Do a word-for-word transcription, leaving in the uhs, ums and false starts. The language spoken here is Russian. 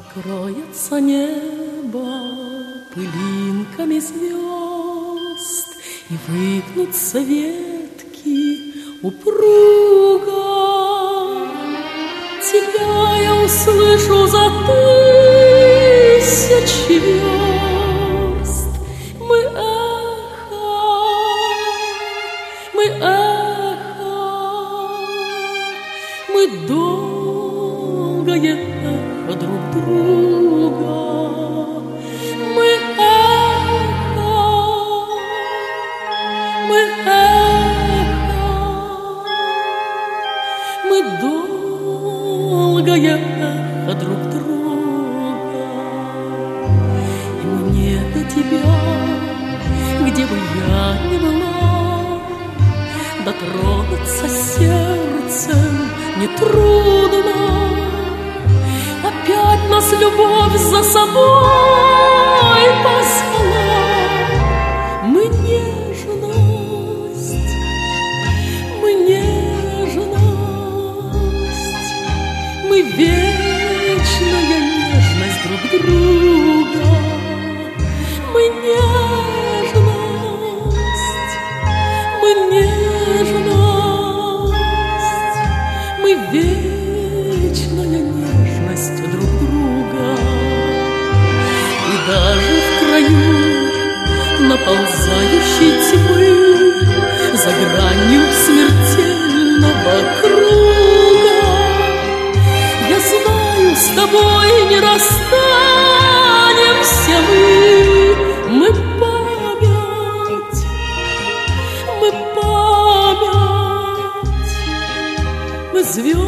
Покроется небо пылинками звезд, и выгнутся ветки упруго. Тебя я услышу за тысячи верст. Мы эхо, мы эхо, мы долгое эхо друг друга. Мы эхо, мы эхо, мы долгое эхо друг друга. И мне до тебя, где бы я ни была, дотронуться сердцем нетрудно. Опять нас любовь за собой позвала. Мы нежность, мы нежность, мы вечная нежность друг друга. Мы нежность, мы нежность, мы вечная нежность друг друга. И даже в краю наползающей тьмы, за гранью смертельного круга, я знаю, с тобой не расстанемся мы. Мы память, мы память, мы звезды